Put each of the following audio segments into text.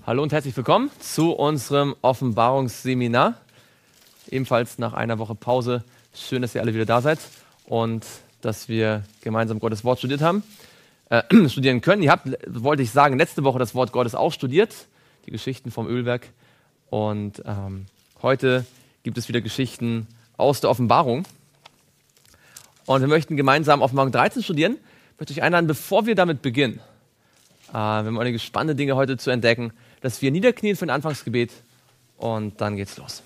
Hallo und herzlich willkommen zu unserem Offenbarungsseminar. Ebenfalls nach einer Woche Pause. Schön, dass ihr alle wieder da seid und dass wir gemeinsam Gottes Wort studieren können. Ihr habt, wollte ich sagen, letzte Woche das Wort Gottes auch studiert, die Geschichten vom Ölwerk. Und heute gibt es wieder Geschichten aus der Offenbarung. Und wir möchten gemeinsam Offenbarung 13 studieren. Ich möchte euch einladen, bevor wir damit beginnen, wir haben einige spannende Dinge heute zu entdecken, dass wir niederknien für ein Anfangsgebet und dann geht's los.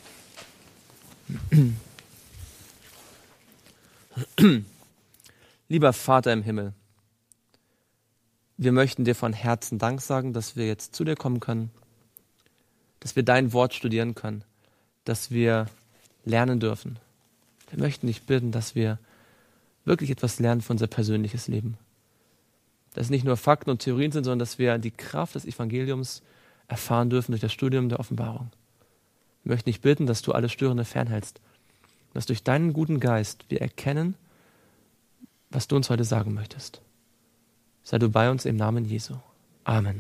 Lieber Vater im Himmel, wir möchten dir von Herzen Dank sagen, dass wir jetzt zu dir kommen können, dass wir dein Wort studieren können, dass wir lernen dürfen. Wir möchten dich bitten, dass wir wirklich etwas lernen für unser persönliches Leben. Dass es nicht nur Fakten und Theorien sind, sondern dass wir die Kraft des Evangeliums erfahren dürfen durch das Studium der Offenbarung. Wir möchten dich bitten, dass du alles Störende fernhältst. Dass durch deinen guten Geist wir erkennen, was du uns heute sagen möchtest. Sei du bei uns im Namen Jesu. Amen.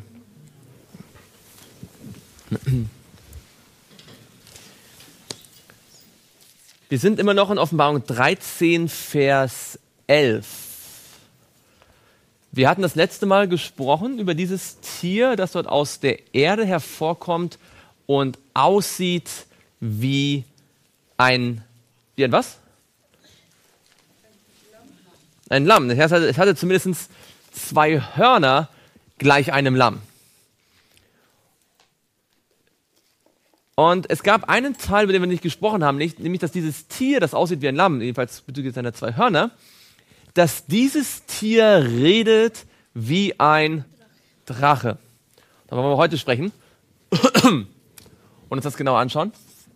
Wir sind immer noch in Offenbarung 13, Vers 11. Wir hatten das letzte Mal gesprochen über dieses Tier, das dort aus der Erde hervorkommt und aussieht wie ein was? Ein Lamm. Es hatte zumindest 2 Hörner gleich einem Lamm. Und es gab einen Teil, über den wir nicht gesprochen haben, nämlich, dass dieses Tier, das aussieht wie ein Lamm, jedenfalls bezüglich seiner 2 Hörner, dass dieses Tier redet wie ein Drache. Da wollen wir heute sprechen und uns das genauer anschauen.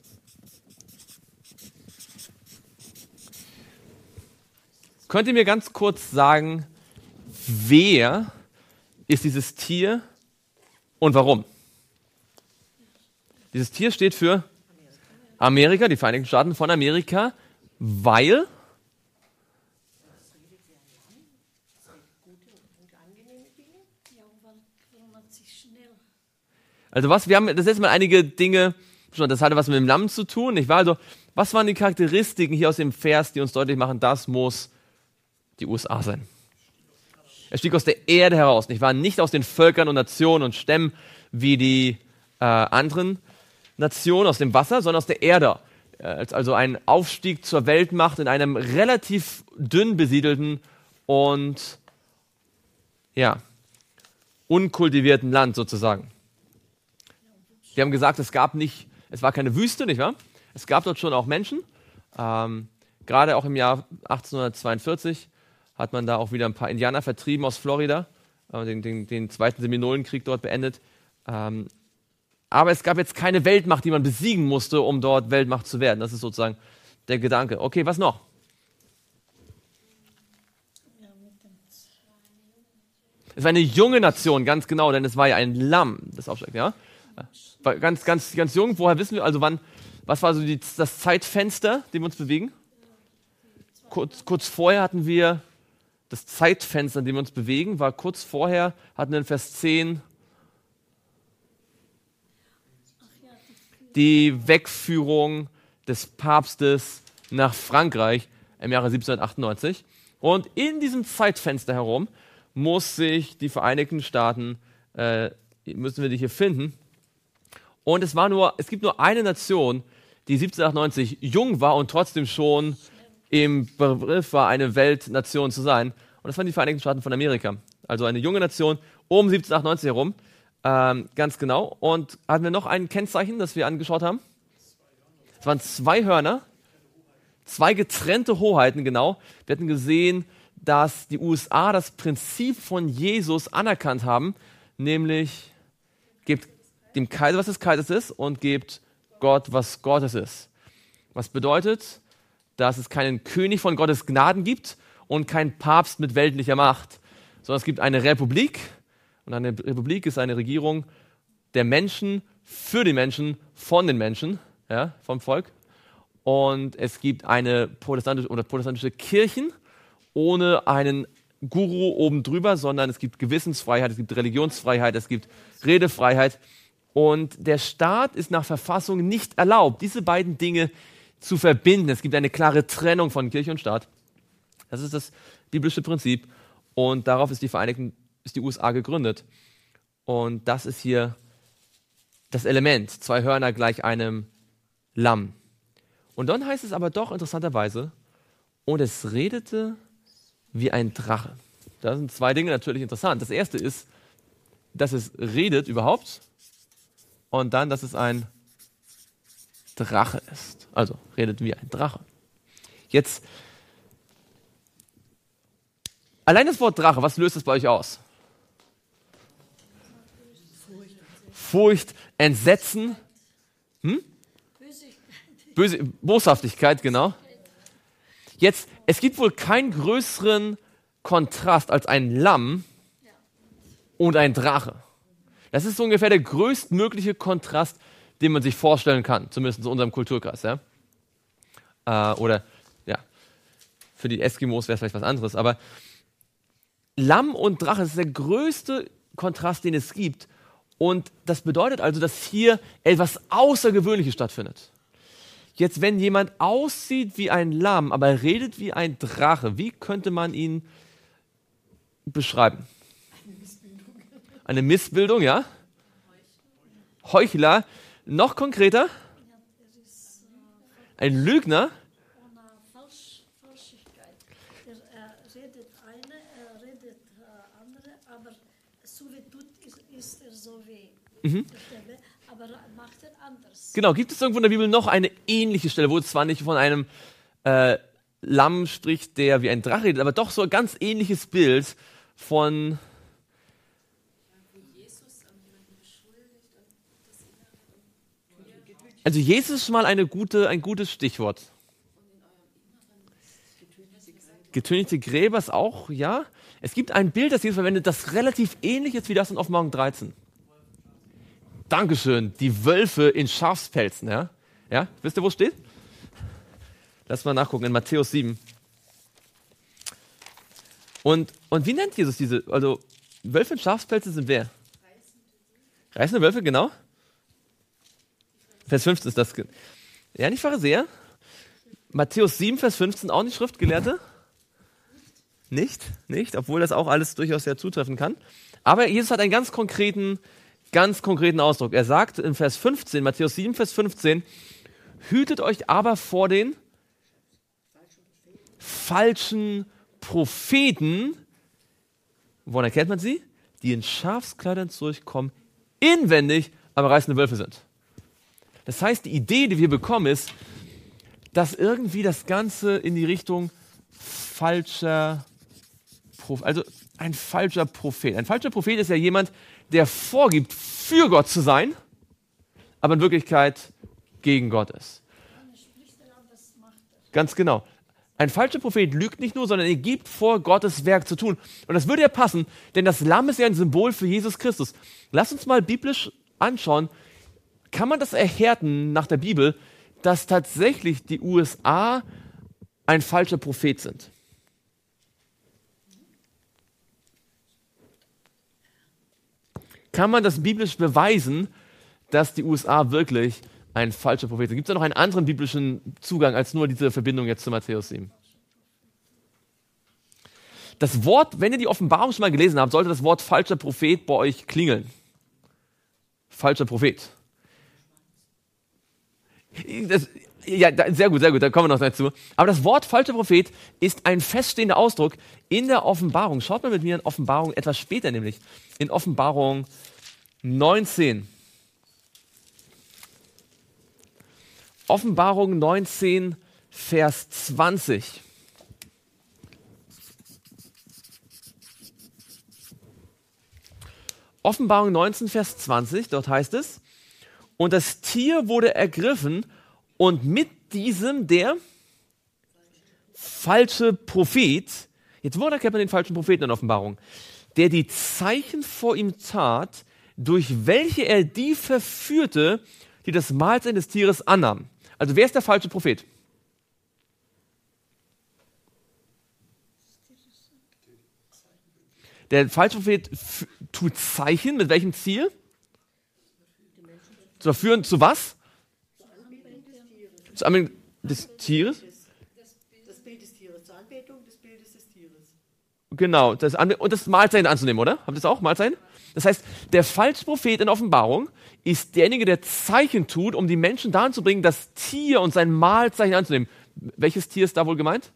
Könnt ihr mir ganz kurz sagen, wer ist dieses Tier und warum? Dieses Tier steht für Amerika, die Vereinigten Staaten von Amerika, weil also wir haben das letzte Mal einige Dinge, das hatte was mit dem Lamm zu tun, nicht wahr? Also, was waren die Charakteristiken hier aus dem Vers, die uns deutlich machen, das muss die USA sein? Er stieg aus der Erde heraus, nicht wahr? Nicht aus den Völkern und Nationen und Stämmen wie die anderen Nationen aus dem Wasser, sondern aus der Erde. Also ein Aufstieg zur Weltmacht in einem relativ dünn besiedelten und unkultivierten Land sozusagen. Wir haben gesagt, es war keine Wüste, nicht wahr? Es gab dort schon auch Menschen. Gerade auch im Jahr 1842 hat man da auch wieder ein paar Indianer vertrieben aus Florida, den zweiten Seminolenkrieg dort beendet. Aber es gab jetzt keine Weltmacht, die man besiegen musste, um dort Weltmacht zu werden. Das ist sozusagen der Gedanke. Okay, was noch? Es war eine junge Nation, ganz genau, denn es war ja ein Lamm, das aufsteigt, ja? War ganz, ganz, ganz jung. Woher wissen wir, also was war so das Zeitfenster, dem wir uns bewegen? Kurz vorher hatten wir das Zeitfenster, in dem wir uns bewegen, war kurz vorher, hatten wir in Vers 10 die Wegführung des Papstes nach Frankreich im Jahre 1798. Und in diesem Zeitfenster herum muss sich die Vereinigten Staaten, müssen wir die hier finden. Und es gibt nur eine Nation, die 1798 jung war und trotzdem schon im Begriff war, eine Weltnation zu sein. Und das waren die Vereinigten Staaten von Amerika. Also eine junge Nation um 1798 herum. Ganz genau. Und hatten wir noch ein Kennzeichen, das wir angeschaut haben? Es waren 2 Hörner, 2 getrennte Hoheiten, genau. Wir hatten gesehen, dass die USA das Prinzip von Jesus anerkannt haben, nämlich gebt dem Kaiser, was des Kaisers ist, und gebt Gott, was Gottes ist. Was bedeutet, dass es keinen König von Gottes Gnaden gibt und keinen Papst mit weltlicher Macht, sondern es gibt eine Republik. Und eine Republik ist eine Regierung der Menschen, für die Menschen, von den Menschen, ja, vom Volk. Und es gibt eine protestantische Kirchen ohne einen Guru oben drüber, sondern es gibt Gewissensfreiheit, es gibt Religionsfreiheit, es gibt Redefreiheit. Und der Staat ist nach Verfassung nicht erlaubt, diese beiden Dinge zu verbinden. Es gibt eine klare Trennung von Kirche und Staat. Das ist das biblische Prinzip. Und darauf ist die USA gegründet. Und das ist hier das Element. 2 Hörner gleich einem Lamm. Und dann heißt es aber doch interessanterweise, und es redete wie ein Drache. Da sind 2 Dinge natürlich interessant. Das erste ist, dass es redet überhaupt und dann, dass es ein Drache ist. Also redet wie ein Drache. Jetzt, allein das Wort Drache, was löst es bei euch aus? Furcht, Entsetzen, Boshaftigkeit, genau. Jetzt, es gibt wohl keinen größeren Kontrast als ein Lamm und ein Drache. Das ist so ungefähr der größtmögliche Kontrast, den man sich vorstellen kann, zumindest in unserem Kulturkreis. Ja? Oder ja, für die Eskimos wäre es vielleicht was anderes, aber Lamm und Drache, das ist der größte Kontrast, den es gibt. Und das bedeutet also, dass hier etwas Außergewöhnliches stattfindet. Jetzt, wenn jemand aussieht wie ein Lamm, aber redet wie ein Drache, wie könnte man ihn beschreiben? Eine Missbildung, ja? Heuchler. Noch konkreter? Ein Lügner. Falschigkeit. Er redet eine, er redet andere, aber so wie tut, ist er so wie. Aber macht er anders. Genau, gibt es irgendwo in der Bibel noch eine ähnliche Stelle, wo es zwar nicht von einem Lamm spricht, der wie ein Drache redet, aber doch so ein ganz ähnliches Bild von... Also Jesus ist mal ein gutes Stichwort. Getönigte Gräber ist auch, ja. Es gibt ein Bild, das Jesus verwendet, das relativ ähnlich ist wie das in Offenbarung 13. Dankeschön, die Wölfe in Schafspelzen, ja. Ja, wisst ihr, wo es steht? Lass mal nachgucken, in Matthäus 7. Und wie nennt Jesus diese, also Wölfe in Schafspelzen sind wer? Reißende Wölfe, genau. Vers 15 ist das. Ja, nicht Pharisäer. Matthäus 7, Vers 15, auch nicht Schriftgelehrte. Nicht, obwohl das auch alles durchaus sehr zutreffen kann. Aber Jesus hat einen ganz konkreten Ausdruck. Er sagt in Vers 15, Matthäus 7, Vers 15, hütet euch aber vor den falschen Propheten. Woran erkennt man sie? Die in Schafskleidern zurückkommen, inwendig, aber reißende Wölfe sind. Das heißt, die Idee, die wir bekommen, ist, dass irgendwie das Ganze in die Richtung falscher Prophet, also ein falscher Prophet. Ein falscher Prophet ist ja jemand, der vorgibt, für Gott zu sein, aber in Wirklichkeit gegen Gott ist. Ganz genau. Ein falscher Prophet lügt nicht nur, sondern er gibt vor, Gottes Werk zu tun. Und das würde ja passen, denn das Lamm ist ja ein Symbol für Jesus Christus. Lass uns mal biblisch anschauen, kann man das erhärten nach der Bibel, dass tatsächlich die USA ein falscher Prophet sind? Kann man das biblisch beweisen, dass die USA wirklich ein falscher Prophet sind? Gibt es da noch einen anderen biblischen Zugang als nur diese Verbindung jetzt zu Matthäus 7? Das Wort, wenn ihr die Offenbarung schon mal gelesen habt, sollte das Wort falscher Prophet bei euch klingeln. Falscher Prophet. Sehr gut, da kommen wir noch dazu. Aber das Wort falscher Prophet ist ein feststehender Ausdruck in der Offenbarung. Schaut mal mit mir in Offenbarung, etwas später nämlich, in Offenbarung 19. Offenbarung 19, Vers 20. Offenbarung 19, Vers 20, dort heißt es, und das Tier wurde ergriffen und mit diesem der falsche Prophet, jetzt woran erkennt man den falschen Propheten in Offenbarung, der die Zeichen vor ihm tat, durch welche er die verführte, die das Mahlzeichen des Tieres annahmen. Also wer ist der falsche Prophet? Der falsche Prophet tut Zeichen, mit welchem Ziel? Zu verführen zu was? Zur Anbetung des Tieres? Das Bild des Tieres, zur Anbetung des Bildes des Tieres. Genau, und das Mahlzeichen anzunehmen, oder? Habt ihr das auch, Mahlzeichen? Das heißt, der falsche Prophet in Offenbarung ist derjenige, der Zeichen tut, um die Menschen dahin zu bringen, das Tier und sein Mahlzeichen anzunehmen. Welches Tier ist da wohl gemeint?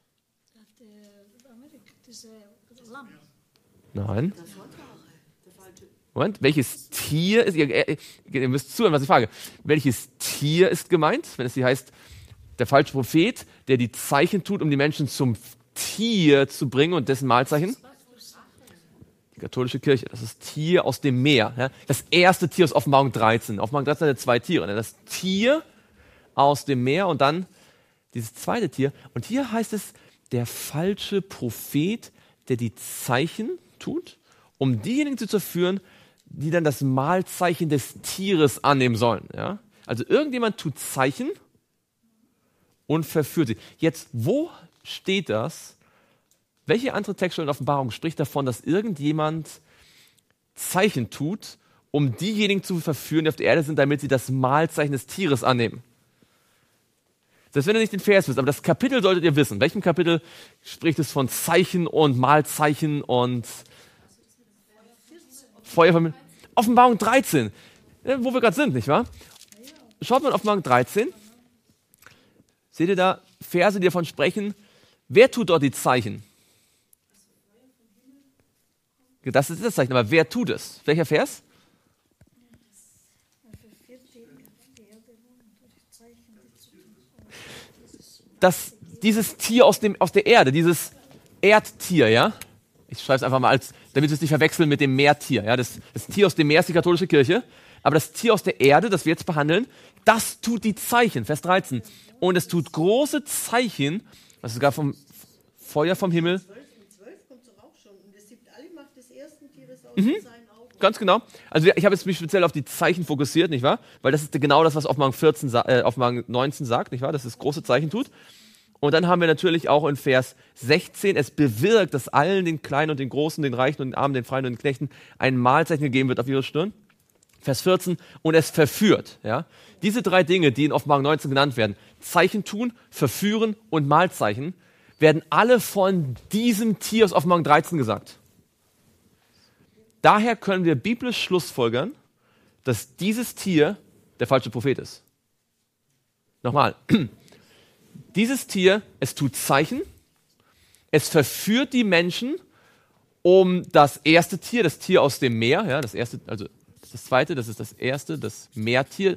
Diese Lamm. Nein. Das war der falsche. Moment, welches Tier ist, ihr müsst zuhören, was ich frage. Welches Tier ist gemeint, wenn es hier heißt, der falsche Prophet, der die Zeichen tut, um die Menschen zum Tier zu bringen und dessen Mahlzeichen? Die katholische Kirche, das ist Tier aus dem Meer. Ja? Das erste Tier ist Offenbarung 13. Offenbarung 13 hat 2 Tiere. Ne? Das Tier aus dem Meer und dann dieses zweite Tier. Und hier heißt es, der falsche Prophet, der die Zeichen tut, um diejenigen zu führen, die dann das Mahlzeichen des Tieres annehmen sollen. Ja? Also irgendjemand tut Zeichen und verführt sie. Jetzt, wo steht das? Welche andere Textstelle in Offenbarung spricht davon, dass irgendjemand Zeichen tut, um diejenigen zu verführen, die auf der Erde sind, damit sie das Mahlzeichen des Tieres annehmen? Selbst wenn ihr nicht den Vers wisst, aber das Kapitel solltet ihr wissen. In welchem Kapitel spricht es von Zeichen und Mahlzeichen und Feuer von Offenbarung 13, wo wir gerade sind, nicht wahr? Schaut mal in Offenbarung 13. Seht ihr da Verse, die davon sprechen? Wer tut dort die Zeichen? Das ist das Zeichen, aber wer tut es? Welcher Vers? Dieses Tier aus der Erde, dieses Erdtier, ja? Ich schreibe es einfach mal damit wir es nicht verwechseln mit dem Meertier. Ja? Das Tier aus dem Meer ist die katholische Kirche, aber das Tier aus der Erde, das wir jetzt behandeln, das tut die Zeichen, Vers 13. Und es tut große Zeichen, also sogar vom Feuer vom Himmel. 12 kommt es doch auch schon. Und es gibt alle Macht des ersten Tieres aus seinen Augen. Ganz genau. Also ich habe jetzt mich speziell auf die Zeichen fokussiert, nicht wahr? Weil das ist genau das, was Offenbarung 19 sagt, nicht wahr? Dass es große Zeichen tut. Und dann haben wir natürlich auch in Vers 16, es bewirkt, dass allen, den Kleinen und den Großen, den Reichen und den Armen, den Freien und den Knechten, ein Mahlzeichen gegeben wird auf ihre Stirn. Vers 14, und es verführt. Ja? Diese 3 Dinge, die in Offenbarung 19 genannt werden, Zeichen tun, verführen und Mahlzeichen, werden alle von diesem Tier aus Offenbarung 13 gesagt. Daher können wir biblisch schlussfolgern, dass dieses Tier der falsche Prophet ist. Nochmal. Dieses Tier, es tut Zeichen, es verführt die Menschen, um das erste Tier, das Tier aus dem Meer, ja, das erste, also das zweite, das ist das erste, das Meertier,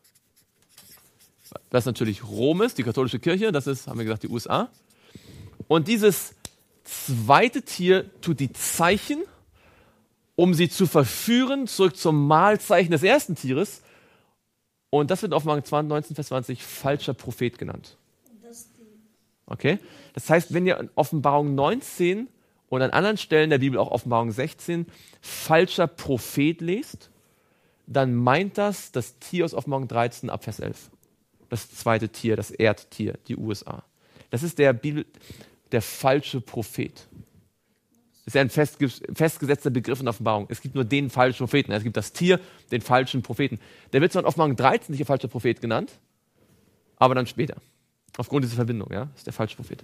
das natürlich Rom ist, die katholische Kirche, das ist, haben wir gesagt, die USA. Und dieses zweite Tier tut die Zeichen, um sie zu verführen, zurück zum Mahlzeichen des ersten Tieres. Und das wird in Offenbarung 19, Vers 20 falscher Prophet genannt. Okay? Das heißt, wenn ihr in Offenbarung 19 und an anderen Stellen der Bibel, auch Offenbarung 16, falscher Prophet lest, dann meint das Tier aus Offenbarung 13 ab Vers 11. Das zweite Tier, das Erdtier, die USA. Das ist der falsche Prophet. Das ist ja ein festgesetzter Begriff in Offenbarung. Es gibt nur den falschen Propheten. Es gibt das Tier, den falschen Propheten. Der wird zwar in Offenbarung 13 nicht der falsche Prophet genannt, aber dann später. Aufgrund dieser Verbindung, ja, ist der falsche Prophet.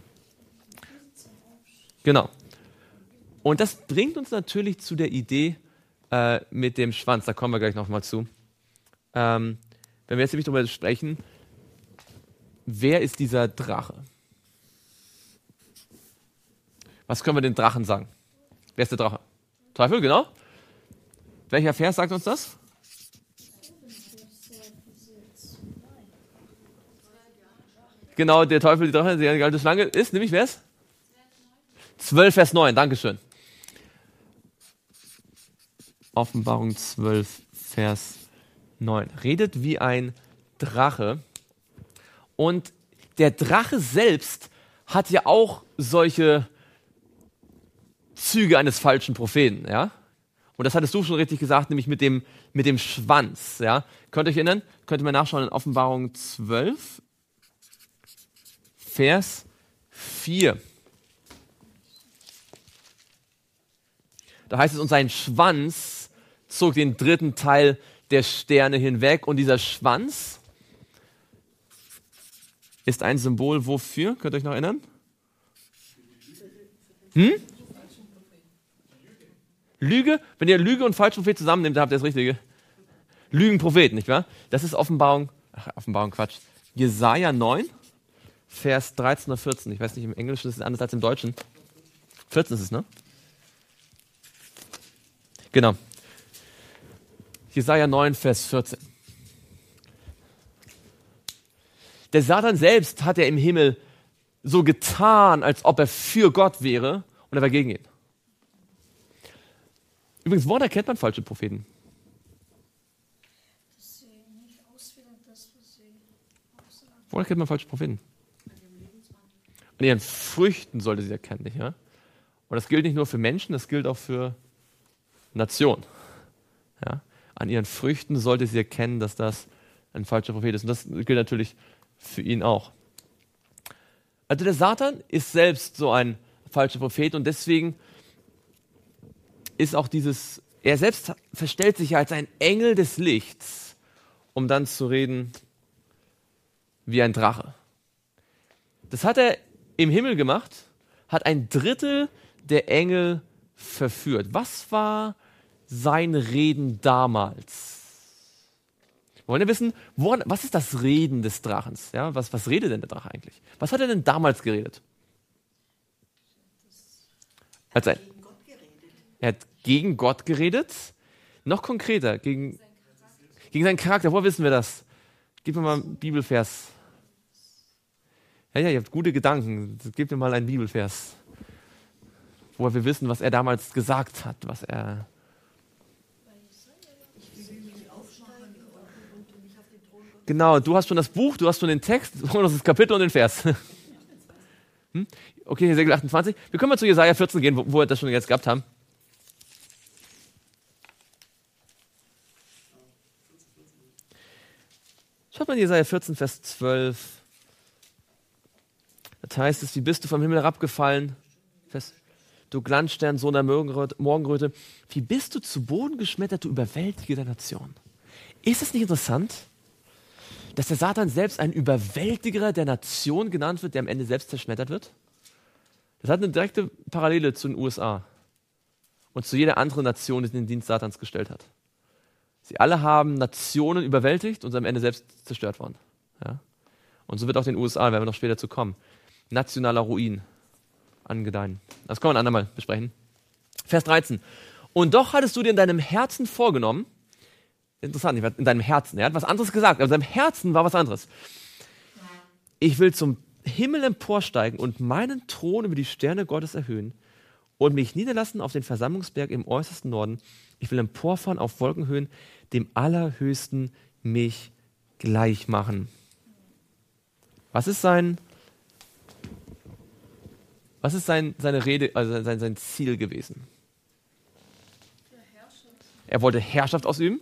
Genau. Und das bringt uns natürlich zu der Idee mit dem Schwanz. Da kommen wir gleich nochmal zu. Wenn wir jetzt nämlich darüber sprechen, wer ist dieser Drache? Was können wir den Drachen sagen? Wer ist der Drache? Teufel, genau. Welcher Vers sagt uns das? Genau, der Teufel, die Drache, die alte Schlange ist, nämlich wer ist? 12, Vers 9, Dankeschön. Offenbarung 12, Vers 9. Redet wie ein Drache. Und der Drache selbst hat ja auch solche Züge eines falschen Propheten, ja? Und das hattest du schon richtig gesagt, nämlich mit dem Schwanz, ja? Könnt ihr euch erinnern? Könnt ihr mal nachschauen in Offenbarung 12, Vers 4. Da heißt es, und sein Schwanz zog den dritten Teil der Sterne hinweg. Und dieser Schwanz ist ein Symbol wofür? Könnt ihr euch noch erinnern? Lüge? Wenn ihr Lüge und Falschprophet zusammennehmt, dann habt ihr das Richtige. Lügenprophet, nicht wahr? Das ist Offenbarung, Quatsch. Jesaja 9, Vers 13 oder 14. Ich weiß nicht, im Englischen ist es anders als im Deutschen. 14 ist es, ne? Genau. Jesaja 9, Vers 14. Der Satan selbst hat ja im Himmel so getan, als ob er für Gott wäre, und er war gegen ihn. Übrigens, woran erkennt man falsche Propheten? Dass sie nicht ausführen, das, was sie aussagen. Woran erkennt man falsche Propheten? An ihren Früchten sollte sie erkennen, nicht wahr? Und das gilt nicht nur für Menschen, das gilt auch für Nationen. Ja? An ihren Früchten sollte sie erkennen, dass das ein falscher Prophet ist. Und das gilt natürlich für ihn auch. Also der Satan ist selbst so ein falscher Prophet und deswegen ist auch er selbst verstellt sich ja als ein Engel des Lichts, um dann zu reden wie ein Drache. Das hat er im Himmel gemacht, hat ein Drittel der Engel verführt. Was war sein Reden damals? Wir wollen ja wissen, was ist das Reden des Drachens? Ja, was redet denn der Drache eigentlich? Was hat er denn damals geredet? Er hat gegen Gott geredet. Noch konkreter, gegen seinen Charakter. Woher wissen wir das? Gib mir mal einen Bibelvers. Ja, ihr habt gute Gedanken. Gib mir mal einen Bibelvers. Woher wir wissen, was er damals gesagt hat, was er... Genau, du hast schon das Buch, du hast schon den Text, und das Kapitel und den Vers. Okay, Hesekiel 28. Wir können mal zu Jesaja 14 gehen, wo wir das schon jetzt gehabt haben. Schaut mal in Jesaja 14, Vers 12. Das heißt es, wie bist du vom Himmel herabgefallen? Du Glanzstern, Sohn der Morgenröte. Wie bist du zu Boden geschmettert, du Überwältiger der Nation? Ist es nicht interessant, dass der Satan selbst ein Überwältiger der Nation genannt wird, der am Ende selbst zerschmettert wird? Das hat eine direkte Parallele zu den USA und zu jeder anderen Nation, die den Dienst Satans gestellt hat. Sie alle haben Nationen überwältigt und sind am Ende selbst zerstört worden. Ja? Und so wird auch den USA, werden wir noch später zu kommen, nationaler Ruin angedeihen. Das können wir ein andermal besprechen. Vers 13. Und doch hattest du dir in deinem Herzen vorgenommen, interessant, in deinem Herzen, er hat was anderes gesagt, aber in seinem Herzen war was anderes. Ich will zum Himmel emporsteigen und meinen Thron über die Sterne Gottes erhöhen und mich niederlassen auf den Versammlungsberg im äußersten Norden. Ich will emporfahren auf Wolkenhöhen, dem Allerhöchsten mich gleich machen. Was ist seine Rede, also sein Ziel gewesen? Er wollte Herrschaft ausüben.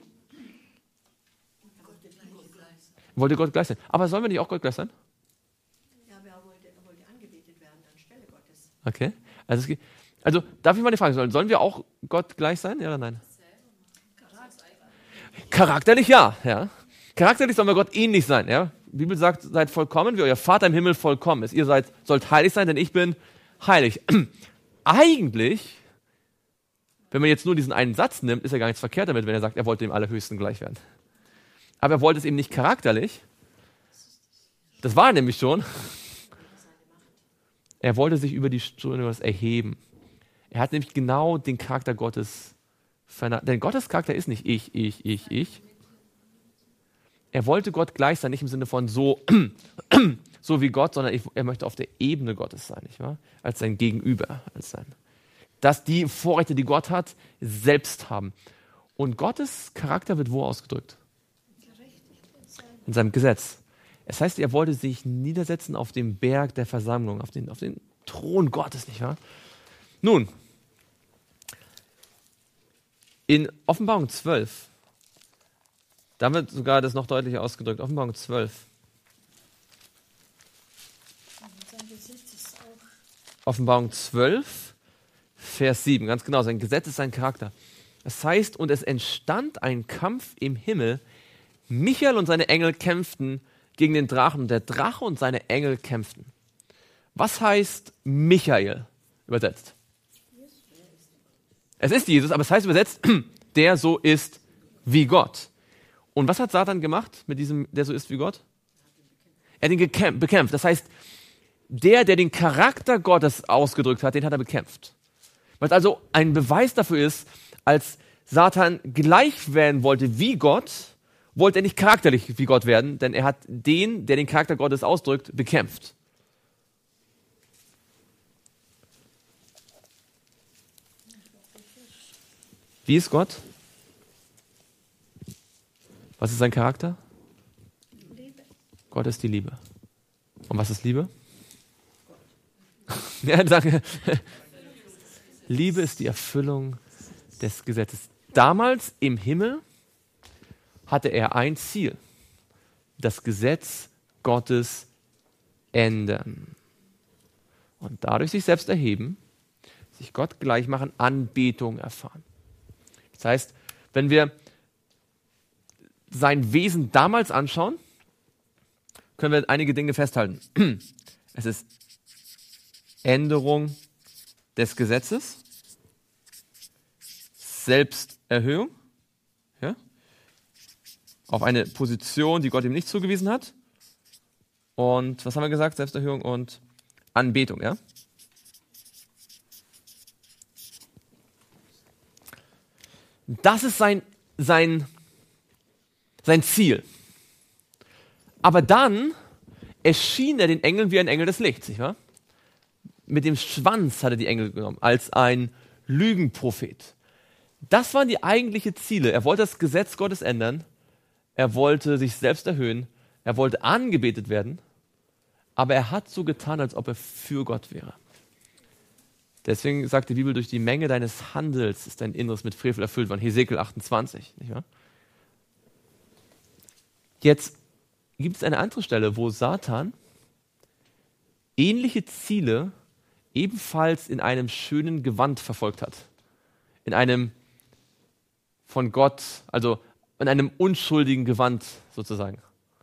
Er wollte Gott gleich sein. Aber sollen wir nicht auch Gott gleich sein? Ja, aber er wollte angebetet werden anstelle Gottes. Okay. Also darf ich mal eine Frage stellen? Sollen wir auch Gott gleich sein? Ja oder nein? Charakterlich ja. Charakterlich sollen wir Gott ähnlich sein. Ja? Die Bibel sagt, seid vollkommen, wie euer Vater im Himmel vollkommen ist. Ihr sollt heilig sein, denn ich bin heilig. Eigentlich, wenn man jetzt nur diesen einen Satz nimmt, ist ja gar nichts verkehrt damit, wenn er sagt, er wollte dem Allerhöchsten gleich werden. Aber er wollte es eben nicht charakterlich. Das war er nämlich schon. Er wollte sich über die Stunde erheben. Er hat nämlich genau den Charakter Gottes vernachlässigt. Denn Gottes Charakter ist nicht ich. Er wollte Gott gleich sein, nicht im Sinne von so wie Gott, sondern er möchte auf der Ebene Gottes sein, nicht wahr? Als sein Gegenüber. Dass die Vorrechte, die Gott hat, selbst haben. Und Gottes Charakter wird wo ausgedrückt? In seinem Gesetz. Es heißt, er wollte sich niedersetzen auf dem Berg der Versammlung, auf den Thron Gottes, nicht wahr? Nun, in Offenbarung 12, da wird sogar das noch deutlicher ausgedrückt. Offenbarung 12. Sein Gesetz ist auch Offenbarung 12, Vers 7, ganz genau. Sein Gesetz ist sein Charakter. Das heißt, und es entstand ein Kampf im Himmel. Michael und seine Engel kämpften gegen den Drachen und der Drache und seine Engel kämpften. Was heißt Michael übersetzt? Es ist Jesus, aber es heißt übersetzt, der so ist wie Gott. Und was hat Satan gemacht mit diesem, der so ist wie Gott? Er hat ihn bekämpft. Das heißt, der den Charakter Gottes ausgedrückt hat, den hat er bekämpft. Was also ein Beweis dafür ist, als Satan gleich werden wollte wie Gott, wollte er nicht charakterlich wie Gott werden, denn er hat den, der den Charakter Gottes ausdrückt, bekämpft. Wie ist Gott? Was ist sein Charakter? Liebe. Gott ist die Liebe. Und was ist Liebe? Ja, danke. Liebe ist die Erfüllung des Gesetzes. Damals im Himmel hatte er ein Ziel. Das Gesetz Gottes ändern. Und dadurch sich selbst erheben, sich Gott gleich machen, Anbetung erfahren. Das heißt, wenn wir sein Wesen damals anschauen, können wir einige Dinge festhalten. Es ist Änderung des Gesetzes, Selbsterhöhung, ja, auf eine Position, die Gott ihm nicht zugewiesen hat. Und was haben wir gesagt? Selbsterhöhung und Anbetung, ja? Das ist sein Ziel. Aber dann erschien er den Engeln wie ein Engel des Lichts, nicht wahr? Mit dem Schwanz hat er die Engel genommen, als ein Lügenprophet. Das waren die eigentlichen Ziele. Er wollte das Gesetz Gottes ändern, er wollte sich selbst erhöhen, er wollte angebetet werden, aber er hat so getan, als ob er für Gott wäre. Deswegen sagt die Bibel, durch die Menge deines Handels ist dein Inneres mit Frevel erfüllt worden. Hesekiel 28, nicht wahr? Jetzt gibt es eine andere Stelle, wo Satan ähnliche Ziele ebenfalls in einem schönen Gewand verfolgt hat. In einem von Gott, also in einem unschuldigen Gewand sozusagen.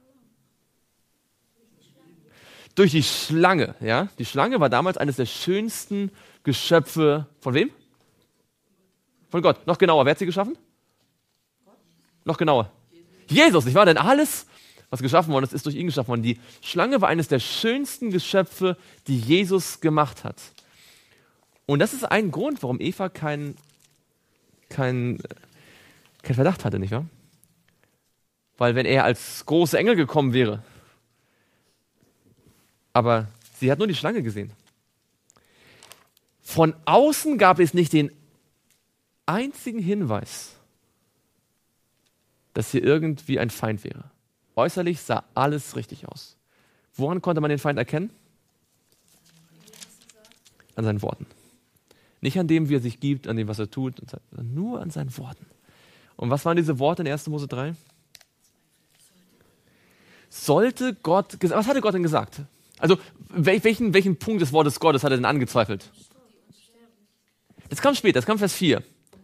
Durch die Schlange, ja. Die Schlange war damals eines der schönsten Geschöpfe von wem? Von Gott. Noch genauer, wer hat sie geschaffen? Noch genauer. Jesus, nicht wahr? Denn alles, was geschaffen worden ist, ist durch ihn geschaffen worden. Die Schlange war eines der schönsten Geschöpfe, die Jesus gemacht hat. Und das ist ein Grund, warum Eva kein Verdacht hatte, nicht wahr? Weil wenn er als großer Engel gekommen wäre, aber sie hat nur die Schlange gesehen. Von außen gab es nicht den einzigen Hinweis, dass hier irgendwie ein Feind wäre. Äußerlich sah alles richtig aus. Woran konnte man den Feind erkennen? An seinen Worten. Nicht an dem, wie er sich gibt, an dem, was er tut, sondern nur an seinen Worten. Und was waren diese Worte in 1. Mose 3? Sollte Gott, was hatte Gott denn gesagt? Also, welchen Punkt des Wortes Gottes hat er denn angezweifelt? Das kam später, das kam Vers 4.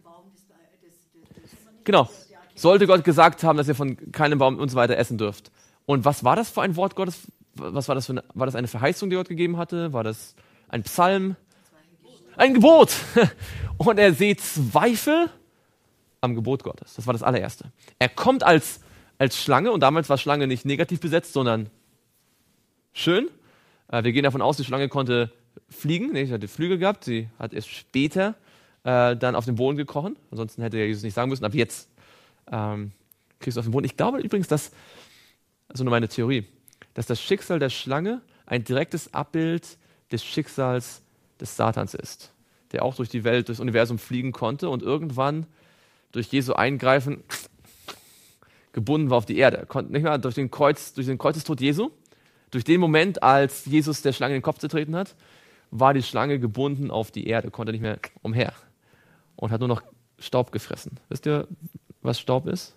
Genau. Sollte Gott gesagt haben, dass ihr von keinem Baum und so weiter essen dürft. Und was war das für ein Wort Gottes? Was war das war das eine Verheißung, die Gott gegeben hatte? War das ein Psalm? Ein Gebot! Und er sieht Zweifel am Gebot Gottes. Das war das allererste. Er kommt als Schlange, und damals war Schlange nicht negativ besetzt, sondern schön. Wir gehen davon aus, die Schlange konnte fliegen. Sie hatte Flügel gehabt. Sie hat erst später dann auf den Boden gekrochen. Ansonsten hätte Jesus nicht sagen müssen, ab jetzt kriegst du auf den Boden. Ich glaube übrigens, dass, also nur meine Theorie, dass das Schicksal der Schlange ein direktes Abbild des Schicksals des Satans ist, der auch durch die Welt, durchs Universum fliegen konnte und irgendwann durch Jesu Eingreifen gebunden war auf die Erde. Er konnte nicht mehr durch den Kreuzestod Jesu, durch den Moment, als Jesus der Schlange in den Kopf getreten hat, war die Schlange gebunden auf die Erde, konnte nicht mehr umher und hat nur noch Staub gefressen. Wisst ihr, was Staub ist?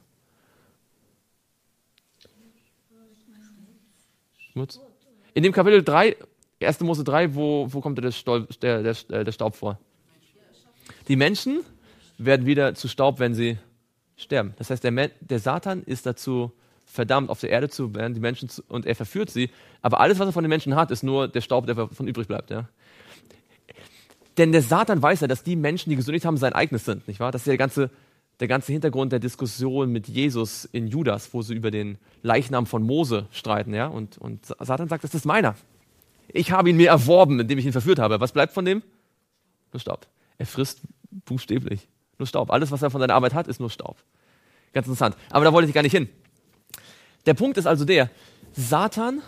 Schmutz. In dem Kapitel 3, 1. Mose 3, wo kommt der Staub vor? Die Menschen werden wieder zu Staub, wenn sie sterben. Das heißt, der Satan ist dazu verdammt, auf der Erde zu werden, die Menschen und er verführt sie. Aber alles, was er von den Menschen hat, ist nur der Staub, der davon übrig bleibt. Ja? Denn der Satan weiß ja, dass die Menschen, die gesündigt haben, sein eigenes sind. Nicht wahr? Das ist ja der ganze Hintergrund der Diskussion mit Jesus in Judas, wo sie über den Leichnam von Mose streiten. Ja? Und Satan sagt, das ist meiner. Ich habe ihn mir erworben, indem ich ihn verführt habe. Was bleibt von dem? Nur Staub. Er frisst buchstäblich nur Staub. Alles, was er von seiner Arbeit hat, ist nur Staub. Ganz interessant. Aber da wollte ich gar nicht hin. Der Punkt ist also der, Satan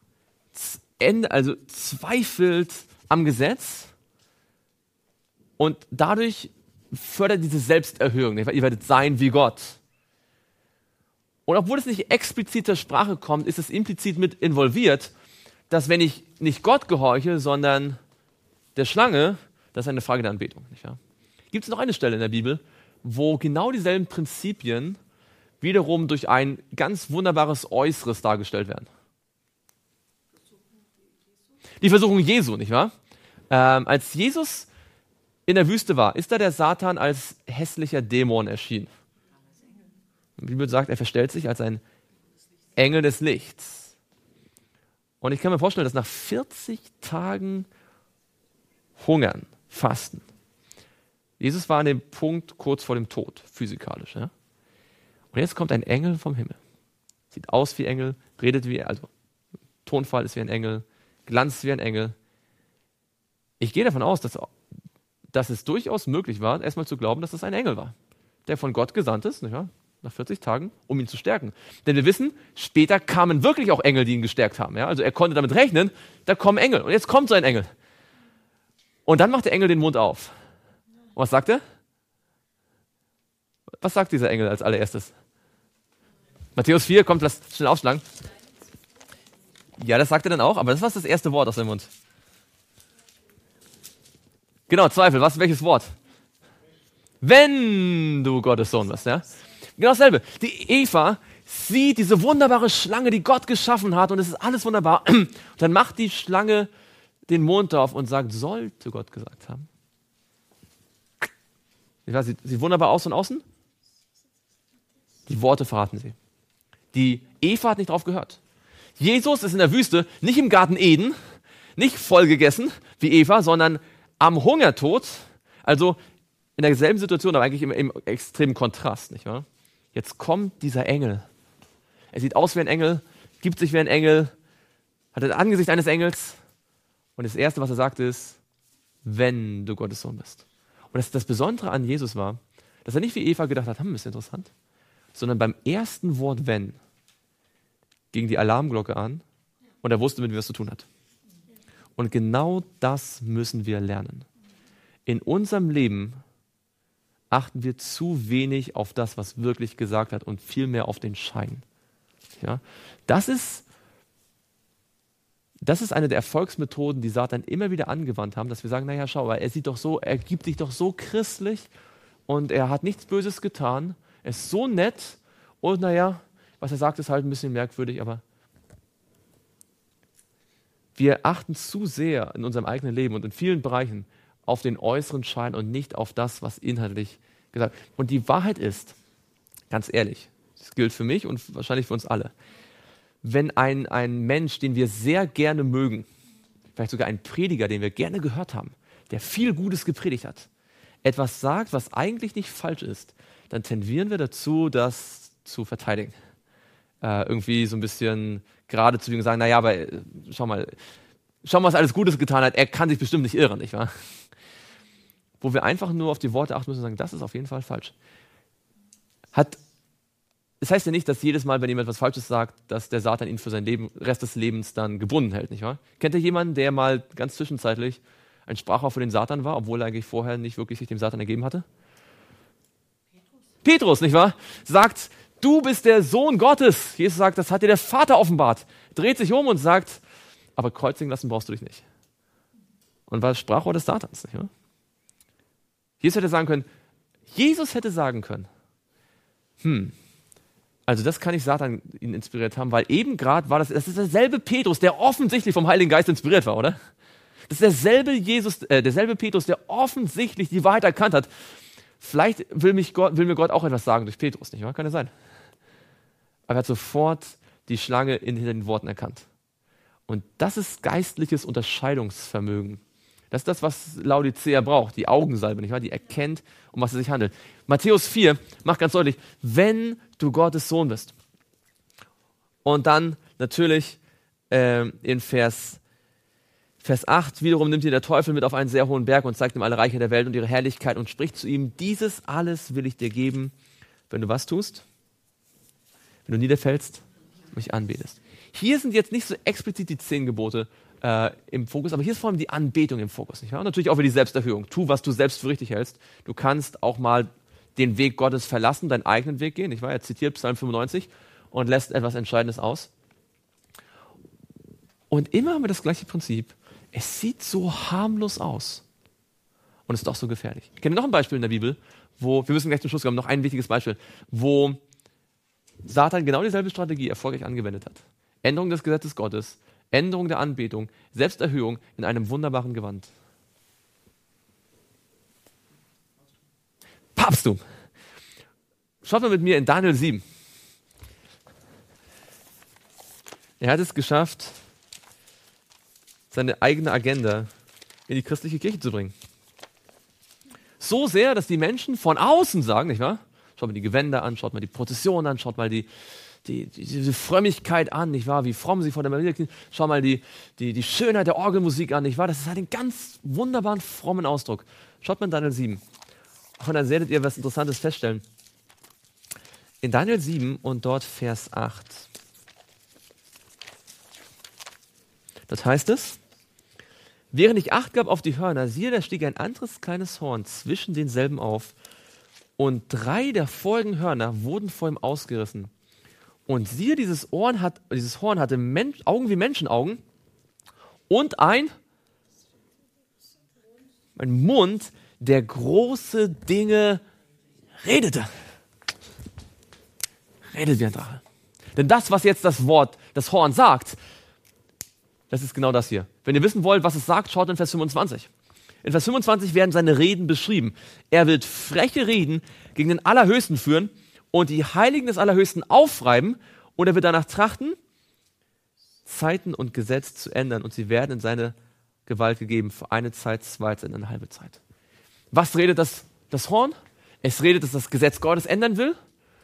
zweifelt am Gesetz und dadurch fördert diese Selbsterhöhung. Ihr werdet sein wie Gott. Und obwohl es nicht explizit zur Sprache kommt, ist es implizit mit involviert, dass wenn ich nicht Gott gehorche, sondern der Schlange, das ist eine Frage der Anbetung. Nicht wahr? Gibt es noch eine Stelle in der Bibel, wo genau dieselben Prinzipien wiederum durch ein ganz wunderbares Äußeres dargestellt werden? Die Versuchung Jesu, nicht wahr? Als Jesus in der Wüste war, ist da der Satan als hässlicher Dämon erschienen. Die Bibel sagt, er verstellt sich als ein Engel des Lichts. Und ich kann mir vorstellen, dass nach 40 Tagen Hungern, Fasten, Jesus war an dem Punkt kurz vor dem Tod, physikalisch. Ja? Und jetzt kommt ein Engel vom Himmel. Sieht aus wie Engel, redet wie, also Tonfall ist wie ein Engel, Glanz wie ein Engel. Ich gehe davon aus, dass es durchaus möglich war, erstmal zu glauben, dass es ein Engel war, der von Gott gesandt ist, nicht wahr? Nach 40 Tagen, um ihn zu stärken. Denn wir wissen, später kamen wirklich auch Engel, die ihn gestärkt haben. Ja? Also er konnte damit rechnen, da kommen Engel. Und jetzt kommt so ein Engel. Und dann macht der Engel den Mund auf. Und was sagt er? Was sagt dieser Engel als allererstes? Matthäus 4, kommt, lasst schnell aufschlagen. Ja, das sagt er dann auch, aber das war das erste Wort aus seinem Mund. Genau, Zweifel. Welches Wort? Wenn du Gottes Sohn bist. Ja? Genau dasselbe. Die Eva sieht diese wunderbare Schlange, die Gott geschaffen hat und es ist alles wunderbar. Und dann macht die Schlange den Mund auf und sagt, sollte Gott gesagt haben. Sieht wunderbar aus von außen. Die Worte verraten sie. Die Eva hat nicht drauf gehört. Jesus ist in der Wüste, nicht im Garten Eden, nicht vollgegessen wie Eva, sondern am Hungertod, also in derselben Situation, aber eigentlich im extremen Kontrast, nicht wahr? Jetzt kommt dieser Engel. Er sieht aus wie ein Engel, gibt sich wie ein Engel, hat das Angesicht eines Engels und das Erste, was er sagt, ist, wenn du Gottes Sohn bist. Und das Besondere an Jesus war, dass er nicht wie Eva gedacht hat, ist interessant, sondern beim ersten Wort wenn ging die Alarmglocke an und er wusste, mit wem er es zu tun hat. Und genau das müssen wir lernen. In unserem Leben achten wir zu wenig auf das, was wirklich gesagt hat und viel mehr auf den Schein. Ja? Das ist eine der Erfolgsmethoden, die Satan immer wieder angewandt haben, dass wir sagen, naja, schau, er gibt dich doch so christlich und er hat nichts Böses getan, er ist so nett und naja, was er sagt, ist halt ein bisschen merkwürdig, aber wir achten zu sehr in unserem eigenen Leben und in vielen Bereichen auf den äußeren Schein und nicht auf das, was inhaltlich gesagt wird. Und die Wahrheit ist, ganz ehrlich, das gilt für mich und wahrscheinlich für uns alle, wenn ein Mensch, den wir sehr gerne mögen, vielleicht sogar ein Prediger, den wir gerne gehört haben, der viel Gutes gepredigt hat, etwas sagt, was eigentlich nicht falsch ist, dann tendieren wir dazu, das zu verteidigen. Irgendwie so ein bisschen gerade zu sagen, naja, aber schau mal, was alles Gutes getan hat, er kann sich bestimmt nicht irren, nicht wahr? Wo wir einfach nur auf die Worte achten müssen und sagen, das ist auf jeden Fall falsch. Es heißt ja nicht, dass jedes Mal, wenn jemand etwas Falsches sagt, dass der Satan ihn für sein Rest des Lebens dann gebunden hält, nicht wahr? Kennt ihr jemanden, der mal ganz zwischenzeitlich ein Sprachrohr für den Satan war, obwohl er eigentlich vorher nicht wirklich sich dem Satan ergeben hatte? Petrus, nicht wahr? Sagt, du bist der Sohn Gottes. Jesus sagt, das hat dir der Vater offenbart. Dreht sich um und sagt, aber kreuzigen lassen brauchst du dich nicht. Und war das Sprachrohr des Satans, nicht wahr? Jesus hätte sagen können, also das kann nicht Satan ihn inspiriert haben, weil eben gerade das ist derselbe Petrus, der offensichtlich vom Heiligen Geist inspiriert war, oder? Das ist derselbe Petrus, der offensichtlich die Wahrheit erkannt hat. Vielleicht will mir Gott auch etwas sagen durch Petrus, nicht wahr? Kann ja sein. Aber er hat sofort die Schlange hinter den Worten erkannt. Und das ist geistliches Unterscheidungsvermögen. Das ist das, was Laodicea braucht, die Augensalbe, nicht wahr? Die erkennt, um was es sich handelt. Matthäus 4 macht ganz deutlich, wenn du Gottes Sohn bist. Und dann natürlich in Vers 8 wiederum nimmt ihn der Teufel mit auf einen sehr hohen Berg und zeigt ihm alle Reiche der Welt und ihre Herrlichkeit und spricht zu ihm, dieses alles will ich dir geben, wenn du was tust? Wenn du niederfällst, mich anbetest. Hier sind jetzt nicht so explizit die 10 Gebote im Fokus, aber hier ist vor allem die Anbetung im Fokus. Nicht wahr? Und natürlich auch wieder die Selbsterhöhung. Tu, was du selbst für richtig hältst. Du kannst auch mal den Weg Gottes verlassen, deinen eigenen Weg gehen. Nicht wahr? Er zitiert Psalm 95 und lässt etwas Entscheidendes aus. Und immer haben wir das gleiche Prinzip. Es sieht so harmlos aus und ist doch so gefährlich. Ich kenne noch ein Beispiel in der Bibel, wir müssen gleich zum Schluss kommen, noch ein wichtiges Beispiel, wo Satan genau dieselbe Strategie erfolgreich angewendet hat. Änderung des Gesetzes Gottes, Änderung der Anbetung, Selbsterhöhung in einem wunderbaren Gewand. Papsttum. Schaut mal mit mir in Daniel 7. Er hat es geschafft, seine eigene Agenda in die christliche Kirche zu bringen. So sehr, dass die Menschen von außen sagen, nicht wahr? Schaut mal die Gewänder an, schaut mal die Prozession an, schaut mal diese Frömmigkeit an, nicht wahr? Wie fromm sie vor der Maria sind. Schaut mal die Schönheit der Orgelmusik an, nicht wahr? Das ist halt ein ganz wunderbaren, frommen Ausdruck. Schaut mal in Daniel 7. Und dann werdet ihr was Interessantes feststellen. In Daniel 7 und dort Vers 8. Das heißt es, während ich Acht gab auf die Hörner, siehe, da stieg ein anderes kleines Horn zwischen denselben auf, und 3 der vorigen Hörner wurden vor ihm ausgerissen. Und siehe, dieses Horn hatte Augen wie Menschenaugen und ein Mund, der große Dinge redete. Redet wie ein Drache. Denn das, was jetzt das Horn sagt, das ist genau das hier. Wenn ihr wissen wollt, was es sagt, schaut in Vers 25. In Vers 25 werden seine Reden beschrieben. Er wird freche Reden gegen den Allerhöchsten führen und die Heiligen des Allerhöchsten aufreiben, und er wird danach trachten, Zeiten und Gesetz zu ändern, und sie werden in seine Gewalt gegeben für eine Zeit, 2 Zeiten, eine halbe Zeit. Was redet das Horn? Es redet, dass das Gesetz Gottes ändern will.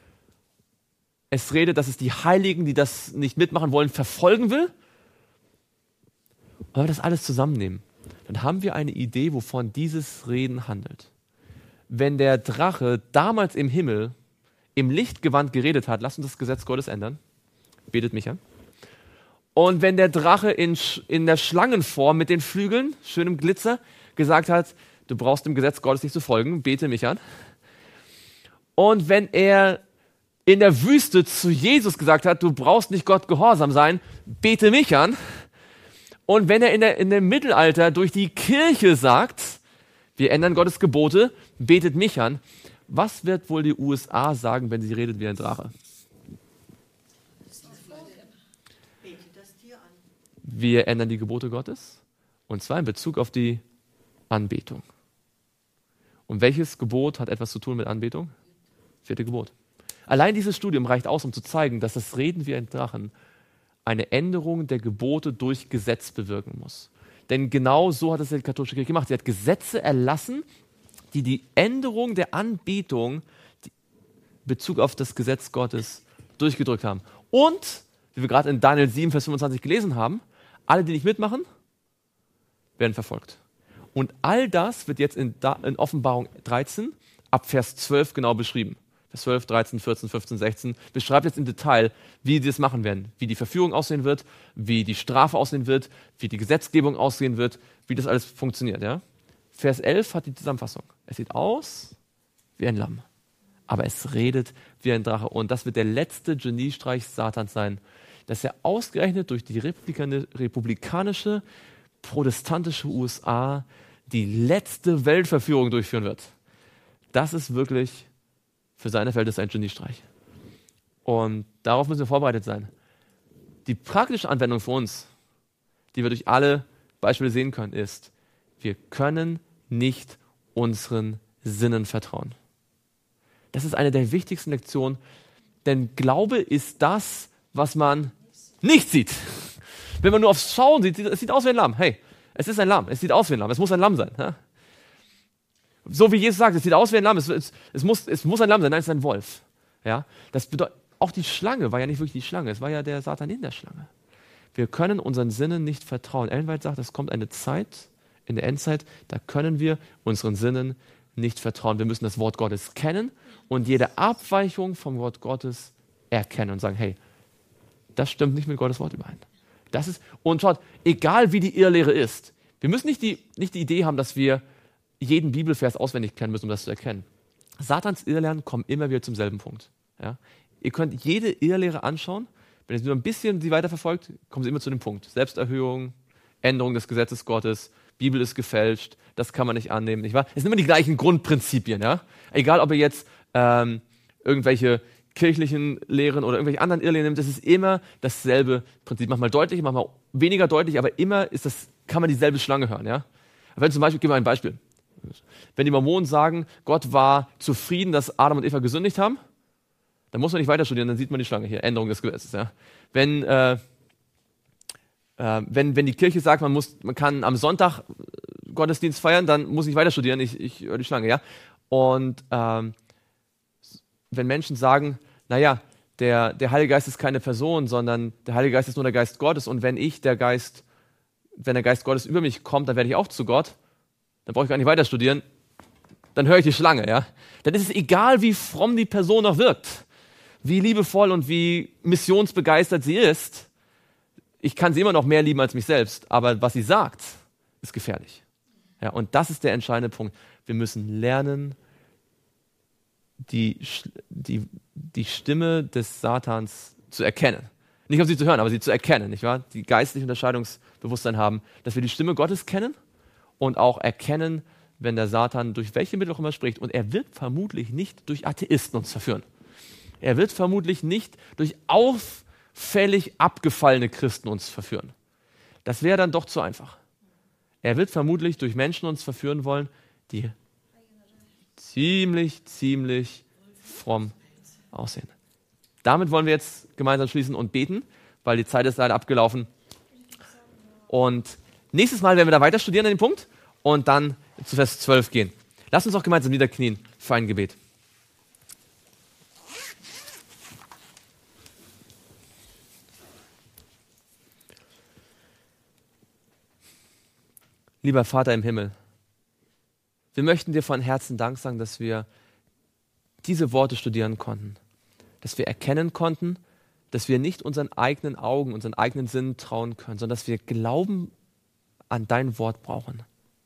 Es redet, dass es die Heiligen, die das nicht mitmachen wollen, verfolgen will. Und wenn wir das alles zusammennehmen, dann haben wir eine Idee, wovon dieses Reden handelt. Wenn der Drache damals im Himmel im Lichtgewand geredet hat, lasst uns das Gesetz Gottes ändern, betet mich an. Und wenn der Drache in der Schlangenform mit den Flügeln, schönem Glitzer, gesagt hat, du brauchst dem Gesetz Gottes nicht zu folgen, bete mich an. Und wenn er in der Wüste zu Jesus gesagt hat, du brauchst nicht Gott gehorsam sein, bete mich an. Und wenn er in dem Mittelalter durch die Kirche sagt, wir ändern Gottes Gebote, betet mich an, was wird wohl die USA sagen, wenn sie redet wie ein Drache? Wir ändern die Gebote Gottes, und zwar in Bezug auf die Anbetung. Und welches Gebot hat etwas zu tun mit Anbetung? 4. Gebot. Allein dieses Studium reicht aus, um zu zeigen, dass das Reden wie ein Drachen eine Änderung der Gebote durch Gesetz bewirken muss. Denn genau so hat es die katholische Kirche gemacht. Sie hat Gesetze erlassen, die Änderung der Anbetung in Bezug auf das Gesetz Gottes durchgedrückt haben. Und, wie wir gerade in Daniel 7, Vers 25 gelesen haben, alle, die nicht mitmachen, werden verfolgt. Und all das wird jetzt in Offenbarung 13 ab Vers 12 genau beschrieben. Vers 12, 13, 14, 15, 16 beschreibt jetzt im Detail, wie sie das machen werden, wie die Verführung aussehen wird, wie die Strafe aussehen wird, wie die Gesetzgebung aussehen wird, wie das alles funktioniert. Ja? Vers 11 hat die Zusammenfassung. Es sieht aus wie ein Lamm, aber es redet wie ein Drache. Und das wird der letzte Geniestreich Satans sein, dass er ausgerechnet durch die republikanische, protestantische USA die letzte Weltverführung durchführen wird. Das ist wirklich für seine Verhältnisse ein Geniestreich. Und darauf müssen wir vorbereitet sein. Die praktische Anwendung für uns, die wir durch alle Beispiele sehen können, ist, wir können nicht unseren Sinnen vertrauen. Das ist eine der wichtigsten Lektionen, denn Glaube ist das, was man nicht sieht. Wenn man nur aufs Schauen sieht, es sieht aus wie ein Lamm. Hey, es ist ein Lamm, es sieht aus wie ein Lamm, es muss ein Lamm sein. Ja? So wie Jesus sagt, es sieht aus wie ein Lamm, es muss ein Lamm sein, nein, es ist ein Wolf. Ja? Das bedeutet, auch die Schlange war ja nicht wirklich die Schlange, es war ja der Satan in der Schlange. Wir können unseren Sinnen nicht vertrauen. Ellen White sagt, es kommt eine Zeit, in der Endzeit, da können wir unseren Sinnen nicht vertrauen. Wir müssen das Wort Gottes kennen und jede Abweichung vom Wort Gottes erkennen und sagen, hey, das stimmt nicht mit Gottes Wort überein. Und schaut, egal wie die Irrlehre ist, wir müssen nicht die Idee haben, dass wir jeden Bibelvers auswendig kennen müssen, um das zu erkennen. Satans Irrlehren kommen immer wieder zum selben Punkt. Ja? Ihr könnt jede Irrlehre anschauen, wenn ihr nur ein bisschen sie weiterverfolgt, kommen sie immer zu dem Punkt. Selbsterhöhung, Änderung des Gesetzes Gottes, Bibel ist gefälscht, das kann man nicht annehmen, nicht wahr? Es sind immer die gleichen Grundprinzipien, ja? Egal, ob ihr jetzt irgendwelche kirchlichen Lehren oder irgendwelche anderen Irrlehren nimmt, das ist immer dasselbe Prinzip. Manchmal deutlich, manchmal weniger deutlich, aber immer kann man dieselbe Schlange hören, ja? Wenn zum Beispiel, ich gebe mal ein Beispiel. Wenn die Mormonen sagen, Gott war zufrieden, dass Adam und Eva gesündigt haben, dann muss man nicht weiter studieren, dann sieht man die Schlange hier, Änderung des Gesetzes, ja? Wenn die Kirche sagt, man kann am Sonntag Gottesdienst feiern, dann muss ich weiter studieren, ich höre die Schlange, ja. Und wenn Menschen sagen, naja, der Heilige Geist ist keine Person, sondern der Heilige Geist ist nur der Geist Gottes und wenn der Geist Gottes über mich kommt, dann werde ich auch zu Gott, dann brauche ich gar nicht weiter studieren, dann höre ich die Schlange, ja. Dann ist es egal, wie fromm die Person noch wirkt, wie liebevoll und wie missionsbegeistert sie ist, ich kann sie immer noch mehr lieben als mich selbst, aber was sie sagt, ist gefährlich. Ja, und das ist der entscheidende Punkt. Wir müssen lernen, die Stimme des Satans zu erkennen. Nicht auf sie zu hören, aber sie zu erkennen, nicht wahr? Die geistliche Unterscheidungsbewusstsein haben, dass wir die Stimme Gottes kennen und auch erkennen, wenn der Satan durch welche Mittel auch immer spricht. Und er wird vermutlich nicht durch Atheisten uns verführen. Er wird vermutlich nicht durch auffällig abgefallene Christen uns verführen. Das wäre dann doch zu einfach. Er wird vermutlich durch Menschen uns verführen wollen, die ziemlich fromm aussehen. Damit wollen wir jetzt gemeinsam schließen und beten, weil die Zeit ist leider abgelaufen. Und nächstes Mal werden wir da weiter studieren an dem Punkt und dann zu Vers 12 gehen. Lasst uns auch gemeinsam niederknien für ein Gebet. Lieber Vater im Himmel, wir möchten dir von Herzen Dank sagen, dass wir diese Worte studieren konnten, dass wir erkennen konnten, dass wir nicht unseren eigenen Augen, unseren eigenen Sinnen trauen können, sondern dass wir Glauben an dein Wort brauchen.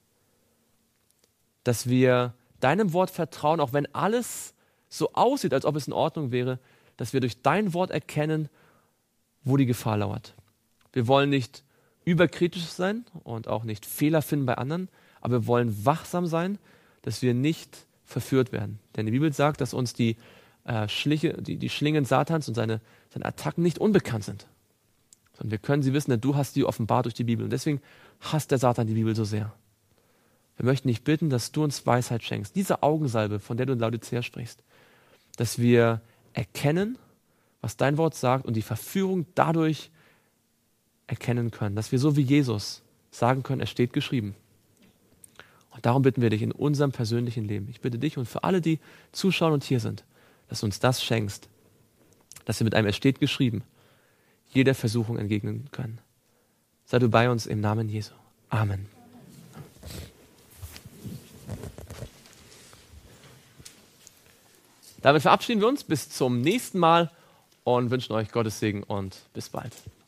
Dass wir deinem Wort vertrauen, auch wenn alles so aussieht, als ob es in Ordnung wäre, dass wir durch dein Wort erkennen, wo die Gefahr lauert. Wir wollen nicht überkritisch sein und auch nicht Fehler finden bei anderen, aber wir wollen wachsam sein, dass wir nicht verführt werden. Denn die Bibel sagt, dass uns die Schlingen Satans und seine Attacken nicht unbekannt sind. Sondern wir können sie wissen, denn du hast sie offenbart durch die Bibel. Und deswegen hasst der Satan die Bibel so sehr. Wir möchten dich bitten, dass du uns Weisheit schenkst. Diese Augensalbe, von der du in Laodicea sprichst, dass wir erkennen, was dein Wort sagt und die Verführung dadurch erkennen können. Dass wir so wie Jesus sagen können, es steht geschrieben. Und darum bitten wir dich in unserem persönlichen Leben. Ich bitte dich und für alle, die zuschauen und hier sind, dass du uns das schenkst, dass wir mit einem es steht geschrieben jeder Versuchung entgegnen können. Sei du bei uns im Namen Jesu. Amen. Damit verabschieden wir uns bis zum nächsten Mal und wünschen euch Gottes Segen und bis bald.